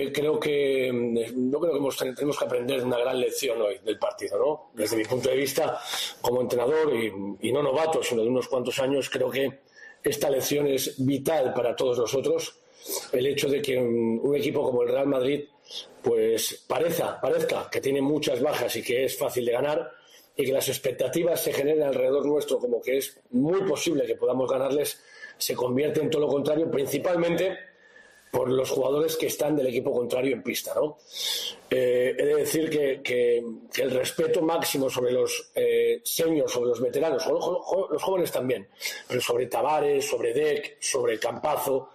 creo que tenemos que aprender una gran lección hoy del partido, ¿no? Desde mi punto de vista, como entrenador y no novato, sino de unos cuantos años, creo que esta lección es vital para todos nosotros. El hecho de que un equipo como el Real Madrid pues parezca que tiene muchas bajas y que es fácil de ganar, y que las expectativas se generen alrededor nuestro como que es muy posible que podamos ganarles, se convierte en todo lo contrario, principalmente por los jugadores que están del equipo contrario en pista, ¿no? He de decir que el respeto máximo sobre los seniors, sobre los veteranos, los jóvenes también, pero sobre Tavares, sobre Dec, sobre Campazo,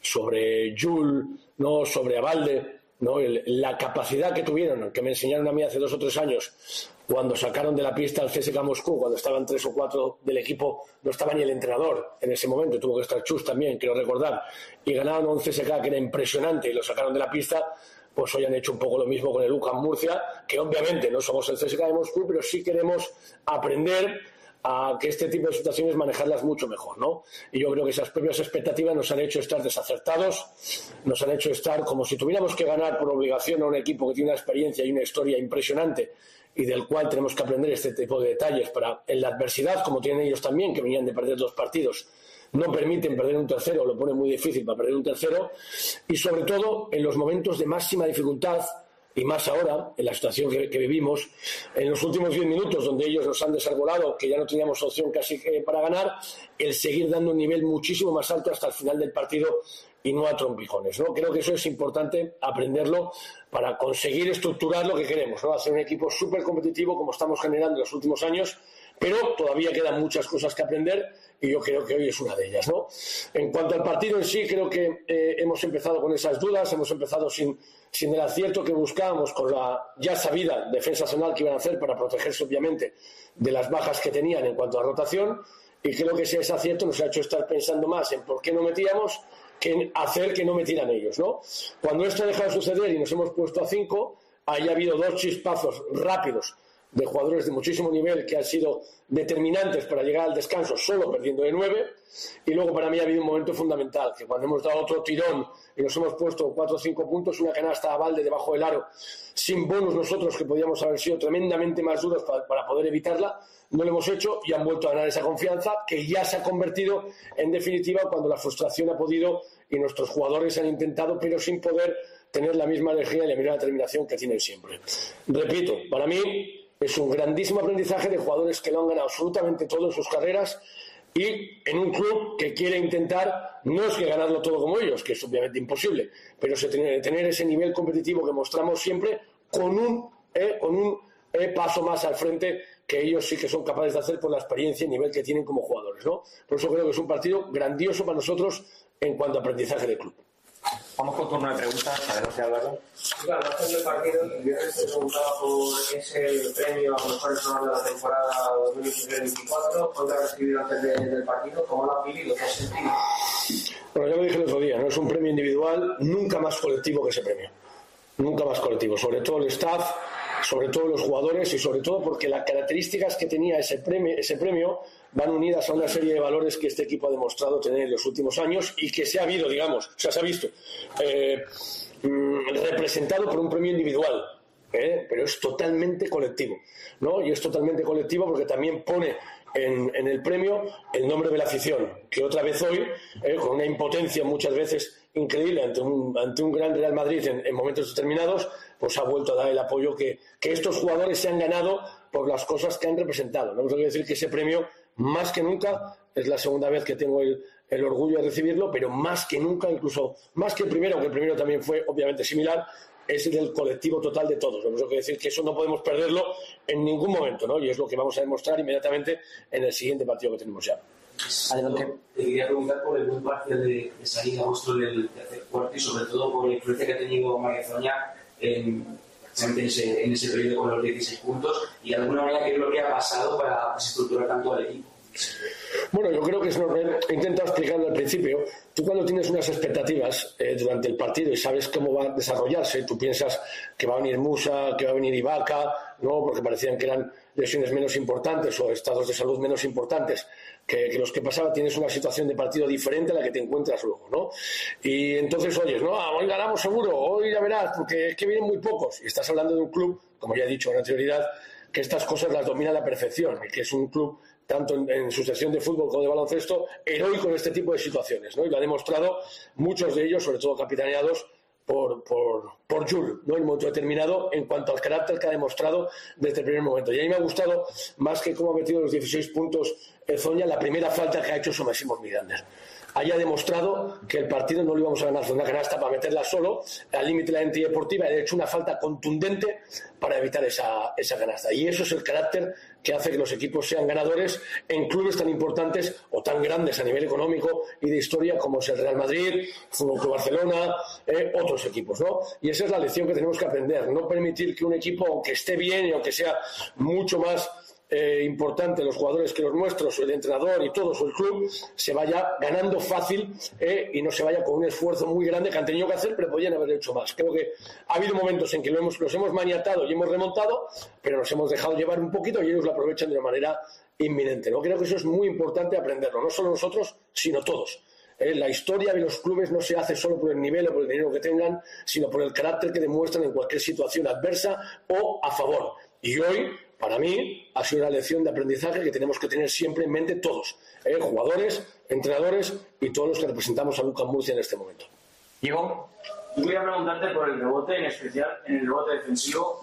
sobre Jul, ¿no? Sobre Abalde, ¿no? La capacidad que tuvieron, que me enseñaron a mí hace 2 o 3 años, cuando sacaron de la pista al CSKA Moscú, cuando estaban 3 o 4 del equipo, no estaba ni el entrenador en ese momento, tuvo que estar Chus también, quiero recordar, y ganaron a un CSKA que era impresionante y lo sacaron de la pista. Pues hoy han hecho un poco lo mismo con el UCAM Murcia, que obviamente no somos el CSKA de Moscú, pero sí queremos aprender a que este tipo de situaciones manejarlas mucho mejor, ¿no? Y yo creo que esas propias expectativas nos han hecho estar desacertados, nos han hecho estar como si tuviéramos que ganar por obligación a un equipo que tiene una experiencia y una historia impresionante y del cual tenemos que aprender este tipo de detalles para, en la adversidad, como tienen ellos también, que venían de perder 2 partidos, no permiten perder un tercero, lo pone muy difícil para perder un tercero, y sobre todo en los momentos de máxima dificultad, y más ahora, en la situación que vivimos, en los últimos 10 minutos donde ellos nos han desarbolado, que ya no teníamos opción casi para ganar, el seguir dando un nivel muchísimo más alto hasta el final del partido y no a trompicones, ¿no? Creo que eso es importante aprenderlo para conseguir estructurar lo que queremos, ¿no? Hacer un equipo súper competitivo como estamos generando en los últimos años, pero todavía quedan muchas cosas que aprender y yo creo que hoy es una de ellas, ¿no? En cuanto al partido en sí, creo que hemos empezado con esas dudas, hemos empezado sin el acierto que buscábamos con la ya sabida defensa zonal que iban a hacer para protegerse obviamente de las bajas que tenían en cuanto a rotación, y creo que ese acierto nos ha hecho estar pensando más en por qué no metíamos que en hacer que no metieran ellos, ¿no? Cuando esto ha dejado de suceder y nos hemos puesto a 5, haya habido 2 chispazos rápidos de jugadores de muchísimo nivel que han sido determinantes para llegar al descanso solo perdiendo de 9, y luego para mí ha habido un momento fundamental, que cuando hemos dado otro tirón y nos hemos puesto 4 o 5 puntos, una canasta a Abalde debajo del aro, sin bonus nosotros, que podíamos haber sido tremendamente más duros para poder evitarla, no lo hemos hecho y han vuelto a ganar esa confianza que ya se ha convertido en definitiva cuando la frustración ha podido y nuestros jugadores han intentado, pero sin poder tener la misma energía y la misma determinación que tienen siempre. Repito, para mí es un grandísimo aprendizaje de jugadores que lo han ganado absolutamente todo en sus carreras y en un club que quiere intentar, no es que ganarlo todo como ellos, que es obviamente imposible, pero tener ese nivel competitivo que mostramos siempre con un paso más al frente que ellos sí que son capaces de hacer por la experiencia y nivel que tienen como jugadores, ¿no? Por eso creo que es un partido grandioso para nosotros en cuanto a aprendizaje del club. Vamos con turno de preguntas, sabemos que Álvaro. Claro, antes del partido, el viernes te preguntaba por ese premio a mejor entrenador de la temporada 2023-2024, ¿cuánto has recibido antes del partido? ¿Cómo lo has vivido? ¿Qué has sentido? Bueno, ya lo dije el otro día, no es un premio individual, nunca más colectivo que ese premio. Nunca más colectivo, sobre todo el staff, sobre todo los jugadores y sobre todo porque las características que tenía ese premio van unidas a una serie de valores que este equipo ha demostrado tener en los últimos años y que se ha habido, digamos, o sea, se ha visto representado por un premio individual, pero es totalmente colectivo, ¿no? Y es totalmente colectivo porque también pone en el premio el nombre de la afición, que otra vez hoy, con una impotencia muchas veces increíble ante un gran Real Madrid en momentos determinados, pues ha vuelto a dar el apoyo que estos jugadores se han ganado por las cosas que han representado, ¿no? Os voy a decir que ese premio, más que nunca, es la segunda vez que tengo el orgullo de recibirlo, pero más que nunca, incluso más que el primero, aunque el primero también fue obviamente similar, es el del colectivo total de todos. Tenemos que decir que eso no podemos perderlo en ningún momento, ¿no? Y es lo que vamos a demostrar inmediatamente en el siguiente partido que tenemos ya. Adelante. Te quería preguntar por el buen parcial de Sarín Agosto en el tercer cuarto y sobre todo por la influencia que ha tenido María Zoña precisamente en ese periodo con los 16 puntos y de alguna manera qué es lo que ha pasado para desestructurar tanto al equipo. Bueno, yo creo que es normal. He intentado explicarlo al principio. Tú cuando tienes unas expectativas durante el partido y sabes cómo va a desarrollarse, tú piensas que va a venir Musa, que va a venir Ibaka, ¿no? Porque parecían que eran lesiones menos importantes o estados de salud menos importantes que los que pasaba. Tienes una situación de partido diferente a la que te encuentras luego, ¿no? Y entonces oyes, no, hoy ganamos seguro, hoy ya verás, porque es que vienen muy pocos. Y estás hablando de un club, como ya he dicho con anterioridad, que estas cosas las domina a la perfección, y que es un club tanto en su sección de fútbol como de baloncesto, heroico en este tipo de situaciones, ¿no? Y lo ha demostrado muchos de ellos, sobre todo capitaneados por Jules, ¿no? En un momento determinado, en cuanto al carácter que ha demostrado desde el primer momento. Y a mí me ha gustado, más que cómo ha metido los 16 puntos Zoña, la primera falta que ha hecho sobre Simón Mirander. Haya demostrado que el partido no lo íbamos a ganar con una canasta para meterla solo, al límite de la entidad deportiva, y ha hecho una falta contundente para evitar esa canasta. Y eso es el carácter que hace que los equipos sean ganadores en clubes tan importantes o tan grandes a nivel económico y de historia como es el Real Madrid, Fútbol Club Barcelona, otros equipos, ¿no? Y esa es la lección que tenemos que aprender, no permitir que un equipo, aunque esté bien y aunque sea mucho más importante los jugadores que los nuestros, o el entrenador y todos, o el club, se vaya ganando fácil y no se vaya con un esfuerzo muy grande que han tenido que hacer, pero podían haber hecho más. Creo que ha habido momentos en que los hemos maniatado y hemos remontado, pero nos hemos dejado llevar un poquito y ellos lo aprovechan de una manera inminente, ¿no? Creo que eso es muy importante aprenderlo, no solo nosotros, sino todos. La historia de los clubes no se hace solo por el nivel o por el dinero que tengan, sino por el carácter que demuestran en cualquier situación adversa o a favor. Y hoy, para mí, ha sido una lección de aprendizaje que tenemos que tener siempre en mente todos, jugadores, entrenadores y todos los que representamos a UCAM Murcia en este momento. Diego, yo quería preguntarte por el rebote, en especial en el rebote defensivo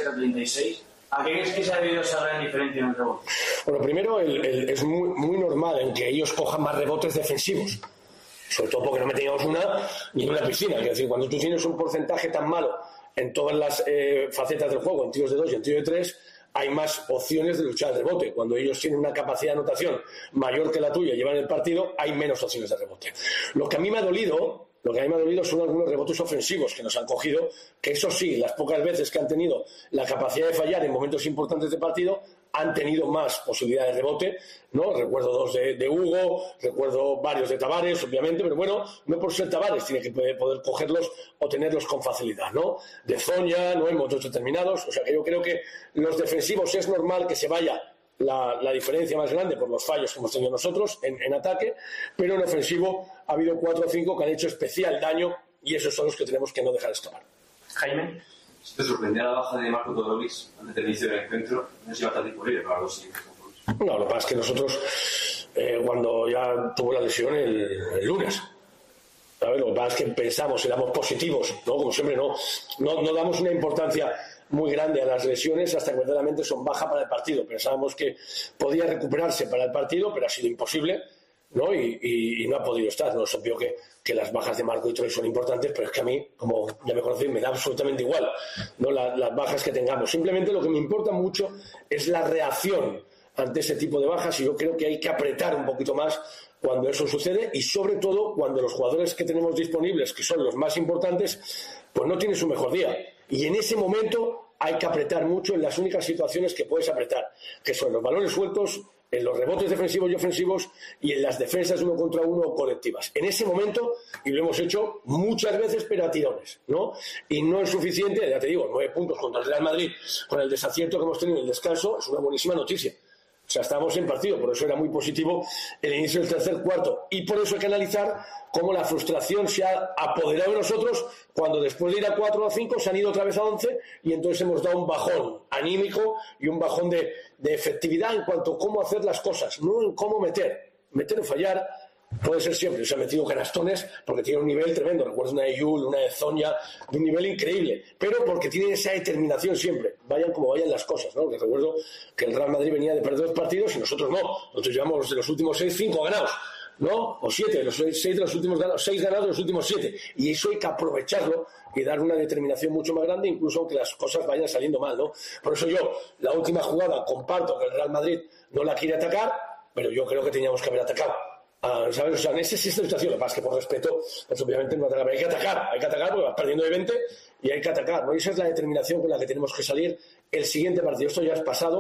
27-36. ¿A qué crees que se ha debido esa gran diferencia en el rebote? Bueno, primero, es muy normal en que ellos cojan más rebotes defensivos, sobre todo porque no metíamos ni en una piscina. Es decir, cuando tú tienes un porcentaje tan malo en todas las facetas del juego, en tiros de 2 y en tiros de 3, hay más opciones de luchar el rebote. Cuando ellos tienen una capacidad de anotación mayor que la tuya y llevan el partido, hay menos opciones de rebote. Lo que a mí me ha dolido son algunos rebotes ofensivos que nos han cogido, que eso sí, las pocas veces que han tenido la capacidad de fallar en momentos importantes de partido, han tenido más posibilidades de rebote, ¿no? Recuerdo 2 de Hugo, recuerdo varios de Tavares, obviamente, pero bueno, no por ser Tavares tiene que poder cogerlos o tenerlos con facilidad, ¿no? De Zoña, ¿no? En momentos determinados. O sea que yo creo que los defensivos es normal que se vaya la diferencia más grande por los fallos que hemos tenido nosotros en ataque, pero en ofensivo ha habido 4 o 5 que han hecho especial daño y esos son los que tenemos que no dejar escapar. Jaime. ¿Te sorprendió la baja de Marco Todolís antes del inicio del encuentro? No sé si va a estar disponible para los siguientes. No, lo que pasa es que nosotros, cuando ya tuvo la lesión el lunes, ¿sabes? Lo que pasa es que pensamos y damos positivos, ¿no? Como siempre, no damos una importancia muy grande a las lesiones hasta que verdaderamente son baja para el partido. Pensábamos que podía recuperarse para el partido, pero ha sido imposible, ¿no? Y no ha podido estar. No es obvio que las bajas de Marco y Troy son importantes, pero es que a mí, como ya me conocéis, me da absolutamente igual, ¿no? Las bajas que tengamos. Simplemente lo que me importa mucho es la reacción ante ese tipo de bajas, y yo creo que hay que apretar un poquito más cuando eso sucede, y sobre todo cuando los jugadores que tenemos disponibles, que son los más importantes, pues no tienen su mejor día. Y en ese momento hay que apretar mucho en las únicas situaciones que puedes apretar, que son los balones sueltos, en los rebotes defensivos y ofensivos y en las defensas 1 contra 1 o colectivas. En ese momento, y lo hemos hecho muchas veces, pero a tirones, ¿no? Y no es suficiente, ya te digo, 9 puntos contra el Real Madrid, con el desacierto que hemos tenido en el descanso, es una buenísima noticia. O sea, estábamos en partido, por eso era muy positivo el inicio del tercer cuarto. Y por eso hay que analizar cómo la frustración se ha apoderado de nosotros cuando después de ir a 4 o 5 se han ido otra vez a 11 y entonces hemos dado un bajón anímico y un bajón de efectividad en cuanto a cómo hacer las cosas, no en cómo meter o fallar. Puede ser siempre, se han metido canastones porque tiene un nivel tremendo. Recuerdo una de Yul, una de Zoña, de un nivel increíble, pero porque tienen esa determinación siempre, vayan como vayan las cosas, ¿no? Porque recuerdo que el Real Madrid venía de perder 2 partidos y nosotros no. Nosotros llevamos de los últimos 6, 5 ganados, ¿no? O 7, los 6 de los últimos ganados, 6 ganados de los últimos 7. Y eso hay que aprovecharlo y dar una determinación mucho más grande, incluso aunque las cosas vayan saliendo mal, ¿no? Por eso yo, la última jugada, comparto que el Real Madrid no la quiere atacar, pero yo creo que teníamos que haber atacado. ¿Sabes? O sea, en esa situación, lo que pasa es que por respeto, pues obviamente no atacar, hay que atacar porque vas perdiendo de 20 y hay que atacar, ¿no? Y esa es la determinación con la que tenemos que salir el siguiente partido. Esto ya es pasado,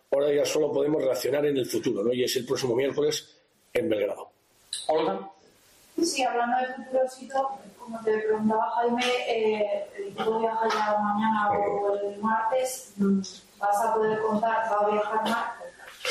ahora ya solo podemos reaccionar en el futuro, ¿no? Y es el próximo miércoles en Belgrado. Olga. Sí, hablando de futurosito, como te preguntaba Jaime, el equipo viaja ya mañana o el martes. ¿Vas a poder contar? ¿Va a viajar Marco?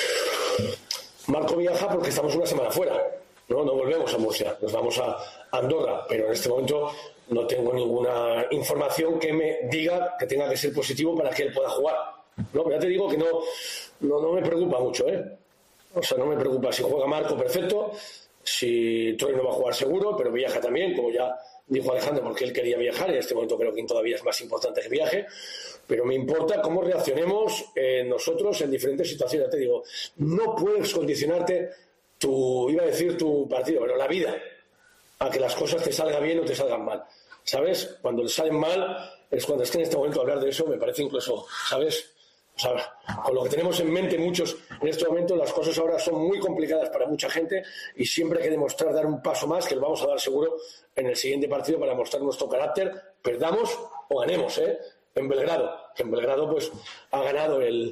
Marco viaja porque estamos una semana fuera, ¿no? No volvemos a Murcia, nos vamos a Andorra, pero en este momento no tengo ninguna información que me diga que tenga que ser positivo para que él pueda jugar. No, ya te digo que no me preocupa mucho, ¿eh? O sea, no me preocupa. Si juega Marco, perfecto. Si Troy no va a jugar, seguro, pero viaja también, como ya dijo Alejandro, porque él quería viajar. En este momento creo que todavía es más importante que viaje. Pero me importa cómo reaccionemos nosotros en diferentes situaciones. Ya te digo, no puedes condicionarte tu partido, pero la vida, a que las cosas te salgan bien o te salgan mal. ¿Sabes? Cuando te salen mal es cuando es que en este momento hablar de eso me parece incluso, ¿sabes? O sea, con lo que tenemos en mente muchos en este momento, las cosas ahora son muy complicadas para mucha gente y siempre hay que demostrar dar un paso más, que lo vamos a dar seguro en el siguiente partido para mostrar nuestro carácter, perdamos o ganemos, en Belgrado. Que en Belgrado pues ha ganado el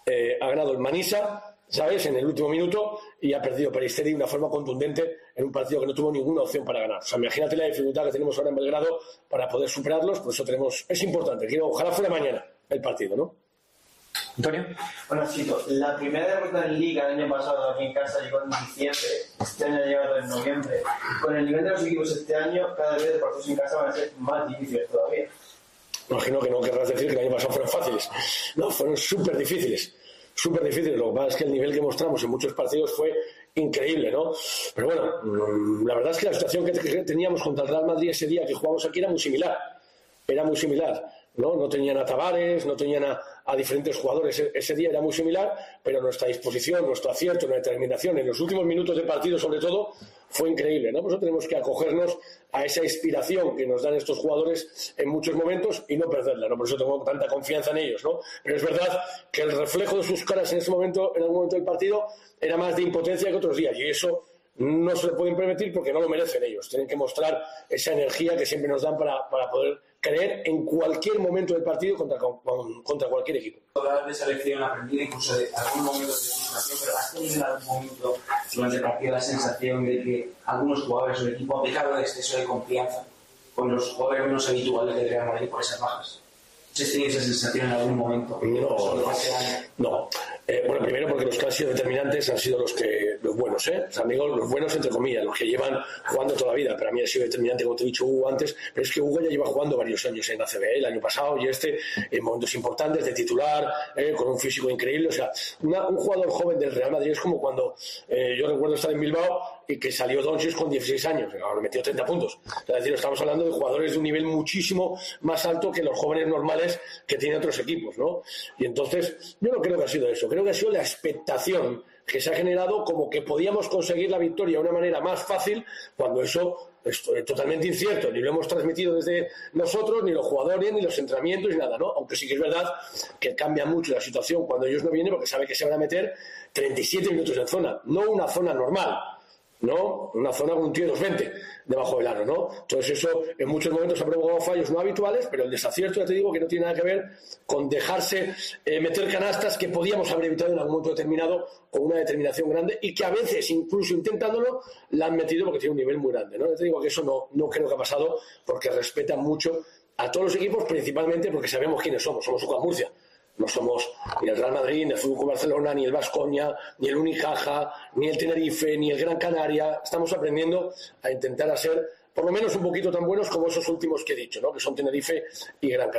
Manisa, ¿sabes? En el último minuto y ha perdido Peristeri de una forma contundente en un partido que no tuvo ninguna opción para ganar. O sea, imagínate la dificultad que tenemos ahora en Belgrado para poder superarlos, por eso es importante. Ojalá fuera mañana el partido, ¿no? Antonio. Bueno, Chito, la primera derrota en Liga el año pasado aquí en casa llegó en diciembre, este año ha llegado en noviembre. Con el nivel de los equipos este año, cada vez los partidos en casa van a ser más difíciles todavía. Imagino que no querrás decir que el año pasado fueron fáciles. No, fueron súper difíciles. Súper difíciles. Lo que pasa es que el nivel que mostramos en muchos partidos fue increíble, ¿no? Pero bueno, la verdad es que la situación que teníamos contra el Real Madrid ese día que jugamos aquí era muy similar. Era muy similar, ¿no? No tenían a Tavares, no tenían a diferentes jugadores. Ese día era muy similar, pero nuestra disposición, nuestro acierto, nuestra determinación en los últimos minutos de partido, sobre todo, fue increíble, ¿no? Por eso tenemos que acogernos a esa inspiración que nos dan estos jugadores en muchos momentos y no perderla, ¿no? Por eso tengo tanta confianza en ellos, ¿no? Pero es verdad que el reflejo de sus caras en ese momento, en algún momento del partido, era más de impotencia que otros días, y eso no se le pueden permitir porque no lo merecen ellos. Tienen que mostrar esa energía que siempre nos dan para poder creer en cualquier momento del partido contra cualquier equipo. Hablar de esa lección aprendida, incluso de algún momento de frustración, pero ¿has tenido en algún momento durante el partido la sensación de que algunos jugadores del equipo han pecado de exceso de confianza con los jugadores menos habituales del Real Madrid por esas bajas? ¿Has tenido esa sensación en algún momento? No. Bueno, primero porque los que han sido determinantes han sido los buenos, ¿eh? O sea, digo, los buenos entre comillas, los que llevan jugando toda la vida. Para mí ha sido determinante, como te he dicho, Hugo antes, pero es que Hugo ya lleva jugando varios años en ACB, el año pasado y en momentos importantes de titular, con un físico increíble. O sea, un jugador joven del Real Madrid es como cuando yo recuerdo estar en Bilbao y que salió Doncic con 16 años, ahora metió 30 puntos. Es decir, estamos hablando de jugadores de un nivel muchísimo más alto que los jóvenes normales que tienen otros equipos, ¿no? Y entonces, yo no creo que ha sido eso, creo que ha sido la expectación que se ha generado como que podíamos conseguir la victoria de una manera más fácil cuando eso es totalmente incierto, ni lo hemos transmitido desde nosotros, ni los jugadores, ni los entrenamientos, ni nada, ¿no? Aunque sí que es verdad que cambia mucho la situación cuando ellos no vienen porque saben que se van a meter 37 minutos en zona, no una zona normal, ¿no? Una zona con un tío de 2.20 debajo del aro, ¿no? Entonces eso en muchos momentos ha provocado fallos no habituales, pero el desacierto, ya te digo, que no tiene nada que ver con dejarse meter canastas que podíamos haber evitado en algún momento determinado con una determinación grande y que a veces, incluso intentándolo, la han metido porque tiene un nivel muy grande, ¿no? Ya te digo que eso no creo que ha pasado porque respetan mucho a todos los equipos, principalmente porque sabemos quiénes somos UCAM Murcia. No somos ni el Real Madrid, ni el Fútbol Club Barcelona, ni el Baskonia, ni el Unicaja, ni el Tenerife, ni el Gran Canaria. Estamos aprendiendo a intentar ser por lo menos un poquito tan buenos como esos últimos que he dicho, ¿no? Que son Tenerife y Gran Canaria.